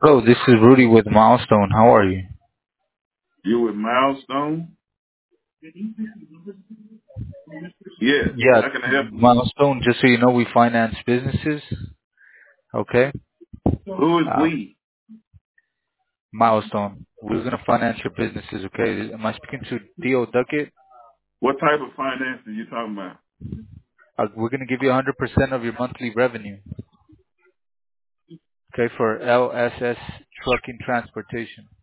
Hello, this is Rudy with Milestone. How are you? You with Milestone? Yes. Yeah, How can I help you? Milestone, just so you know, we finance businesses. Okay? Who is Uh, we? Milestone. We're going to finance your businesses, okay? Am I speaking to Theo Duckett? What type of finance are you talking about? We're going to give you 100% of your monthly revenue, okay, for LSS Trucking Transportation.